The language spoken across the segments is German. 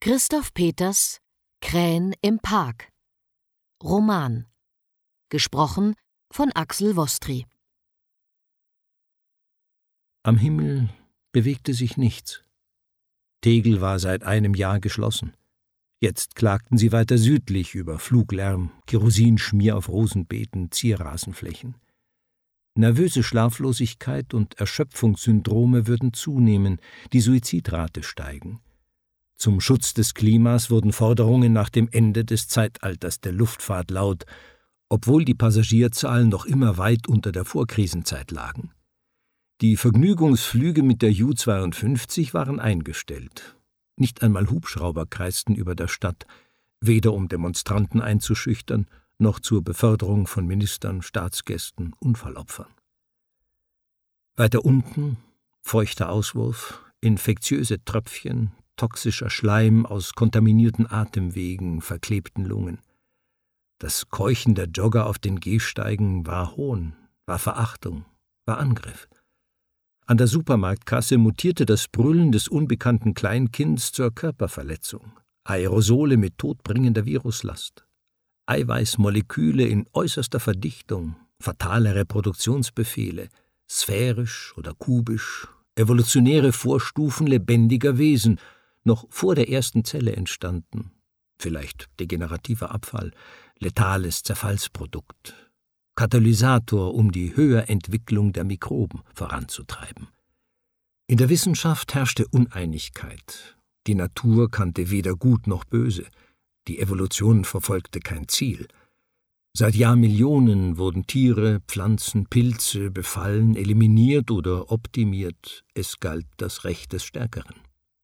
Christoph Peters Krähen im Park. Roman. Gesprochen von Axel Wostry. Am Himmel bewegte sich nichts. Tegel war seit einem Jahr geschlossen. Jetzt klagten sie weiter südlich über Fluglärm, Kerosinschmier auf Rosenbeeten, Zierrasenflächen. Nervöse Schlaflosigkeit und Erschöpfungssyndrome würden zunehmen, die Suizidrate steigen. Zum Schutz des Klimas wurden Forderungen nach dem Ende des Zeitalters der Luftfahrt laut, obwohl die Passagierzahlen noch immer weit unter der Vorkrisenzeit lagen. Die Vergnügungsflüge mit der Ju-52 waren eingestellt. Nicht einmal Hubschrauber kreisten über der Stadt, weder um Demonstranten einzuschüchtern, noch zur Beförderung von Ministern, Staatsgästen, Unfallopfern. Weiter unten feuchter Auswurf, infektiöse Tröpfchen, toxischer Schleim aus kontaminierten Atemwegen, verklebten Lungen. Das Keuchen der Jogger auf den Gehsteigen war Hohn, war Verachtung, war Angriff. An der Supermarktkasse mutierte das Brüllen des unbekannten Kleinkinds zur Körperverletzung. Aerosole mit todbringender Viruslast. Eiweißmoleküle in äußerster Verdichtung, fatale Reproduktionsbefehle, sphärisch oder kubisch, evolutionäre Vorstufen lebendiger Wesen, noch vor der ersten Zelle entstanden, vielleicht degenerativer Abfall, letales Zerfallsprodukt, Katalysator, um die Höherentwicklung der Mikroben voranzutreiben. In der Wissenschaft herrschte Uneinigkeit. Die Natur kannte weder Gut noch Böse. Die Evolution verfolgte kein Ziel. Seit Jahrmillionen wurden Tiere, Pflanzen, Pilze befallen, eliminiert oder optimiert. Es galt das Recht des Stärkeren.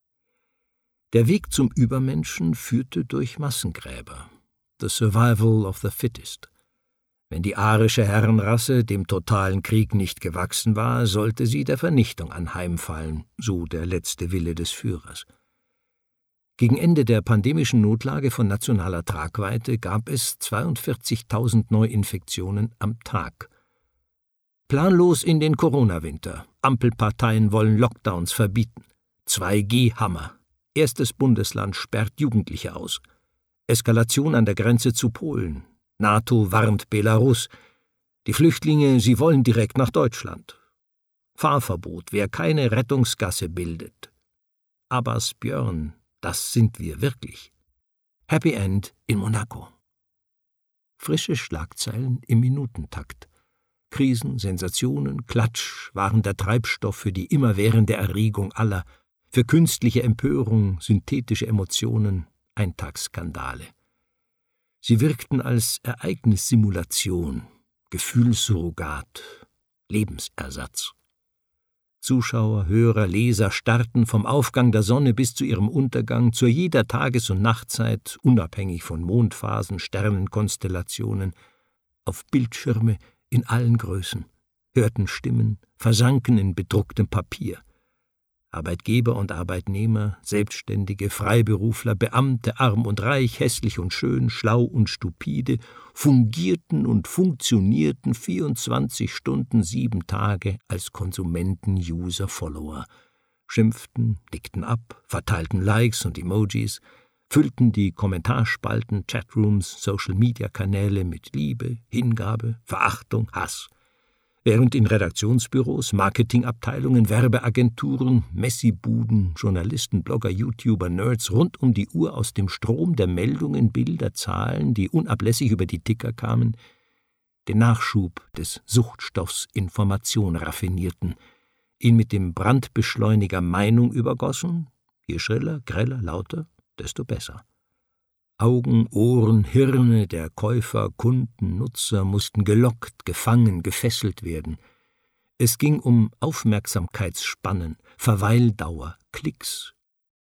Der Weg zum Übermenschen führte durch Massengräber. The survival of the fittest. Wenn die arische Herrenrasse dem totalen Krieg nicht gewachsen war, sollte sie der Vernichtung anheimfallen, so der letzte Wille des Führers. Gegen Ende der pandemischen Notlage von nationaler Tragweite gab es 42.000 Neuinfektionen am Tag. Planlos in den Corona-Winter. Ampelparteien wollen Lockdowns verbieten. 2G-Hammer. Erstes Bundesland sperrt Jugendliche aus. Eskalation an der Grenze zu Polen. NATO warnt Belarus. Die Flüchtlinge, sie wollen direkt nach Deutschland. Fahrverbot, wer keine Rettungsgasse bildet. Abbas Björn, das sind wir wirklich. Happy End in Monaco. Frische Schlagzeilen im Minutentakt. Krisen, Sensationen, Klatsch waren der Treibstoff für die immerwährende Erregung aller, für künstliche Empörung, synthetische Emotionen, Eintagsskandale. Sie wirkten als Ereignissimulation, Gefühlssurrogat, Lebensersatz. Zuschauer, Hörer, Leser starrten vom Aufgang der Sonne bis zu ihrem Untergang, zu jeder Tages- und Nachtzeit, unabhängig von Mondphasen, Sternenkonstellationen, auf Bildschirme in allen Größen, hörten Stimmen, versanken in bedrucktem Papier. Arbeitgeber und Arbeitnehmer, Selbstständige, Freiberufler, Beamte, arm und reich, hässlich und schön, schlau und stupide, fungierten und funktionierten 24 Stunden, 7 Tage als Konsumenten, User, Follower, schimpften, nickten ab, verteilten Likes und Emojis, füllten die Kommentarspalten, Chatrooms, Social-Media-Kanäle mit Liebe, Hingabe, Verachtung, Hass. Während in Redaktionsbüros, Marketingabteilungen, Werbeagenturen, Messibuden, Journalisten, Blogger, YouTuber, Nerds rund um die Uhr aus dem Strom der Meldungen, Bilder, Zahlen, die unablässig über die Ticker kamen, den Nachschub des Suchtstoffs Information raffinierten, ihn mit dem Brandbeschleuniger Meinung übergossen, je schriller, greller, lauter, desto besser. Augen, Ohren, Hirne der Käufer, Kunden, Nutzer mussten gelockt, gefangen, gefesselt werden. Es ging um Aufmerksamkeitsspannen, Verweildauer, Klicks.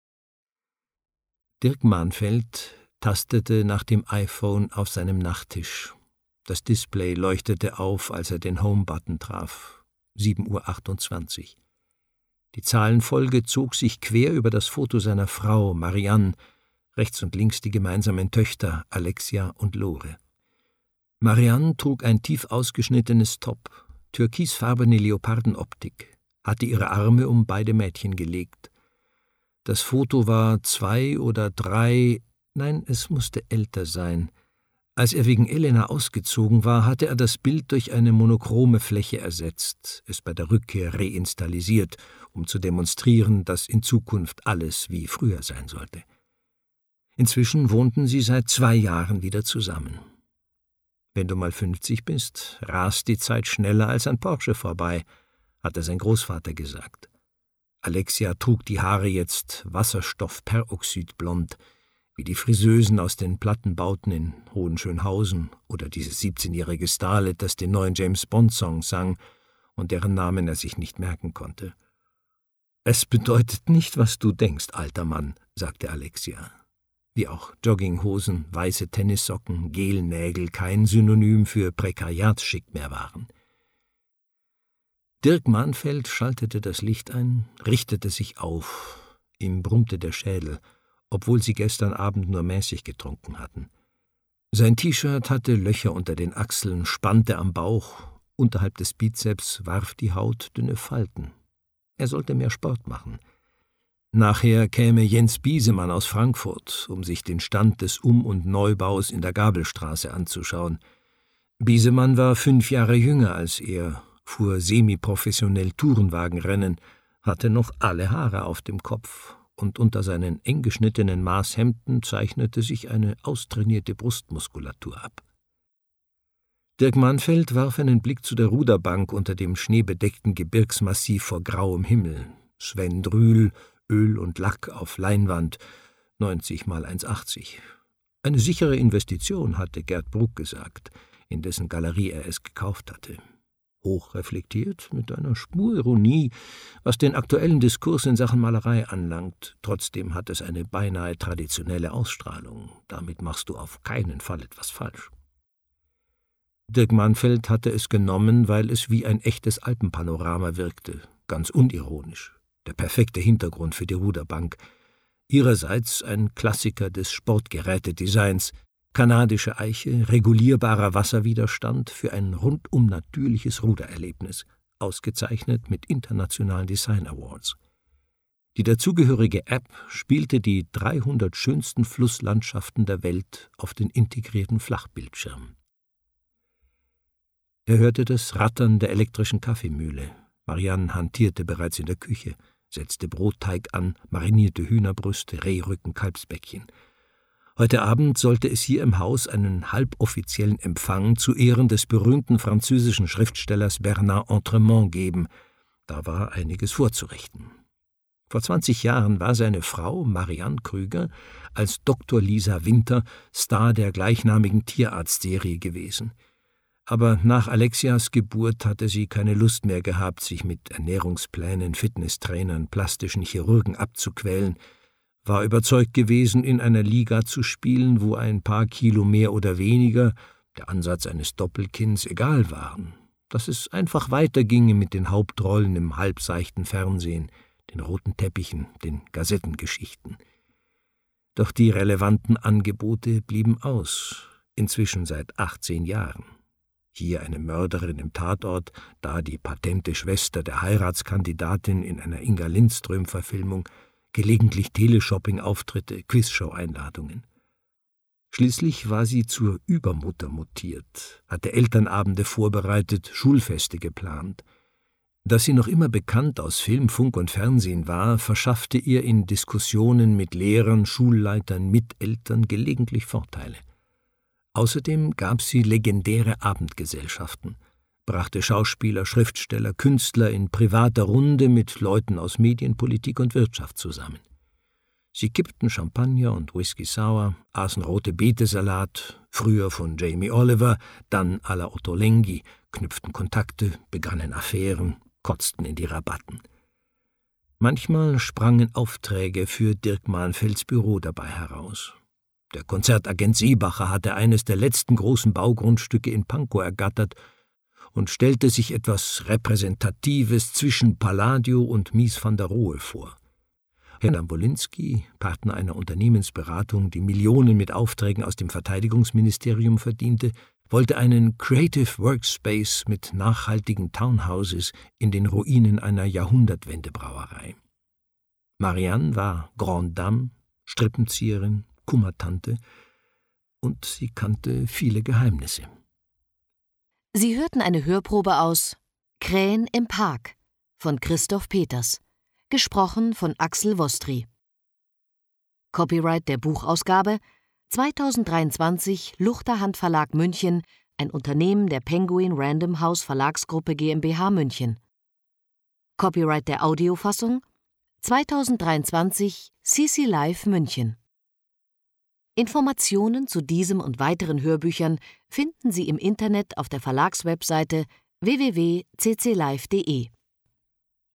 Dirk Mahnfeld tastete nach dem iPhone auf seinem Nachttisch. Das Display leuchtete auf, als er den Home-Button traf. 7:28 Uhr. Die Zahlenfolge zog sich quer über das Foto seiner Frau, Marianne, rechts und links die gemeinsamen Töchter Alexia und Lore. Marianne trug ein tief ausgeschnittenes Top, türkisfarbene Leopardenoptik, hatte ihre Arme um beide Mädchen gelegt. Das Foto war 2 oder 3, nein, es musste älter sein. Als er wegen Elena ausgezogen war, hatte er das Bild durch eine monochrome Fläche ersetzt, es bei der Rückkehr reinstallisiert, um zu demonstrieren, dass in Zukunft alles wie früher sein sollte. Inzwischen wohnten sie seit 2 Jahren wieder zusammen. »Wenn du mal 50 bist, rast die Zeit schneller als ein Porsche vorbei«, hatte sein Großvater gesagt. Alexia trug die Haare jetzt wasserstoffperoxidblond, wie die Friseusen aus den Plattenbauten in Hohenschönhausen oder dieses 17-jährige Starlet, das den neuen James-Bond-Song sang und deren Namen er sich nicht merken konnte. »Es bedeutet nicht, was du denkst, alter Mann«, sagte Alexia. Wie auch Jogginghosen, weiße Tennissocken, Gelnägel kein Synonym für Prekariatsschick mehr waren. Dirk Mahnfeld schaltete das Licht ein, richtete sich auf. Ihm brummte der Schädel, obwohl sie gestern Abend nur mäßig getrunken hatten. Sein T-Shirt hatte Löcher unter den Achseln, spannte am Bauch, unterhalb des Bizeps warf die Haut dünne Falten. Er sollte mehr Sport machen. Nachher käme Jens Biesemann aus Frankfurt, um sich den Stand des Um- und Neubaus in der Gabelstraße anzuschauen. Biesemann war 5 Jahre jünger als er, fuhr semiprofessionell Tourenwagenrennen, hatte noch alle Haare auf dem Kopf, und unter seinen eng geschnittenen Maßhemden zeichnete sich eine austrainierte Brustmuskulatur ab. Dirk Mahnfeld warf einen Blick zu der Ruderbank unter dem schneebedeckten Gebirgsmassiv vor grauem Himmel. Sven Drühl, Öl und Lack auf Leinwand, 90 mal 1,80. Eine sichere Investition, hatte Gerd Bruck gesagt, in dessen Galerie er es gekauft hatte. Hochreflektiert, mit einer Spur Ironie, was den aktuellen Diskurs in Sachen Malerei anlangt. Trotzdem hat es eine beinahe traditionelle Ausstrahlung. Damit machst du auf keinen Fall etwas falsch. Dirk Mahnfeld hatte es genommen, weil es wie ein echtes Alpenpanorama wirkte, ganz unironisch. Der perfekte Hintergrund für die Ruderbank. Ihrerseits ein Klassiker des Sportgerätedesigns, kanadische Eiche, regulierbarer Wasserwiderstand für ein rundum natürliches Rudererlebnis, ausgezeichnet mit internationalen Design Awards. Die dazugehörige App spielte die 300 schönsten Flusslandschaften der Welt auf den integrierten Flachbildschirm. Er hörte das Rattern der elektrischen Kaffeemühle. Marianne hantierte bereits in der Küche, setzte Brotteig an, marinierte Hühnerbrüste, Rehrücken, Kalbsbäckchen. Heute Abend sollte es hier im Haus einen halboffiziellen Empfang zu Ehren des berühmten französischen Schriftstellers Bernard Entremont geben. Da war einiges vorzurichten. Vor 20 Jahren war seine Frau, Marianne Krüger, als Dr. Lisa Winter Star der gleichnamigen Tierarztserie gewesen. Aber nach Alexias Geburt hatte sie keine Lust mehr gehabt, sich mit Ernährungsplänen, Fitnesstrainern, plastischen Chirurgen abzuquälen, war überzeugt gewesen, in einer Liga zu spielen, wo ein paar Kilo mehr oder weniger, der Ansatz eines Doppelkinns, egal waren, dass es einfach weiterginge mit den Hauptrollen im halbseichten Fernsehen, den roten Teppichen, den Gazettengeschichten. Doch die relevanten Angebote blieben aus, inzwischen seit 18 Jahren. Hier eine Mörderin im Tatort, da die patente Schwester der Heiratskandidatin in einer Inga Lindström-Verfilmung, gelegentlich Teleshopping-Auftritte, Quizshow-Einladungen. Schließlich war sie zur Übermutter mutiert, hatte Elternabende vorbereitet, Schulfeste geplant. Dass sie noch immer bekannt aus Film, Funk und Fernsehen war, verschaffte ihr in Diskussionen mit Lehrern, Schulleitern, Miteltern gelegentlich Vorteile. Außerdem gab sie legendäre Abendgesellschaften, brachte Schauspieler, Schriftsteller, Künstler in privater Runde mit Leuten aus Medien, Politik und Wirtschaft zusammen. Sie kippten Champagner und Whisky Sour, aßen rote Betesalat, früher von Jamie Oliver, dann à la Otto Lengi, knüpften Kontakte, begannen Affären, kotzten in die Rabatten. Manchmal sprangen Aufträge für Dirk Mahnfelds Büro dabei heraus. Der Konzertagent Seebacher hatte eines der letzten großen Baugrundstücke in Pankow ergattert und stellte sich etwas Repräsentatives zwischen Palladio und Mies van der Rohe vor. Herr Dambolinski, Partner einer Unternehmensberatung, die Millionen mit Aufträgen aus dem Verteidigungsministerium verdiente, wollte einen Creative Workspace mit nachhaltigen Townhouses in den Ruinen einer Jahrhundertwende-Brauerei. Marianne war Grande Dame, Strippenzieherin, Kummertante, und sie kannte viele Geheimnisse. Sie hörten eine Hörprobe aus Krähen im Park von Christoph Peters, gesprochen von Axel Vostri. Copyright der Buchausgabe 2023 Luchterhand Verlag München, ein Unternehmen der Penguin Random House Verlagsgruppe GmbH München. Copyright der Audiofassung 2023 CC Live München. Informationen zu diesem und weiteren Hörbüchern finden Sie im Internet auf der Verlagswebseite www.cclive.de.